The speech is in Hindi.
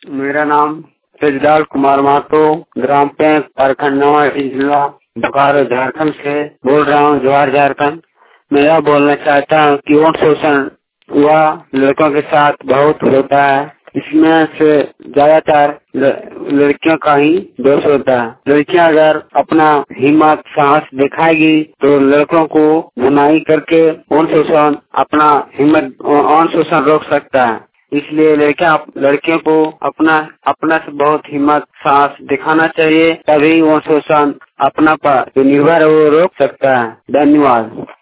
मेरा नाम ब्रजलाल कुमार महतो, ग्राम पेंक, प्रखंड नवाडी, जिला बोकारो, झारखंड से बोल रहा हूँ। जवाहर झारखंड। मैं यह बोलना चाहता हूँ कि यौन शोषण हुआ लड़कों के साथ बहुत होता है। इसमें से ज्यादातर लड़कियों का ही दोष होता है। लड़कियां अगर अपना हिम्मत साहस दिखाएगी तो लड़कों को बुनाई करके यौन शोषण यौन शोषण रोक सकता है। इसलिए लड़कियों को अपना से बहुत हिम्मत साहस दिखाना चाहिए, तभी यौन शोषण अपना पर निर्भर वो रोक सकता है। धन्यवाद।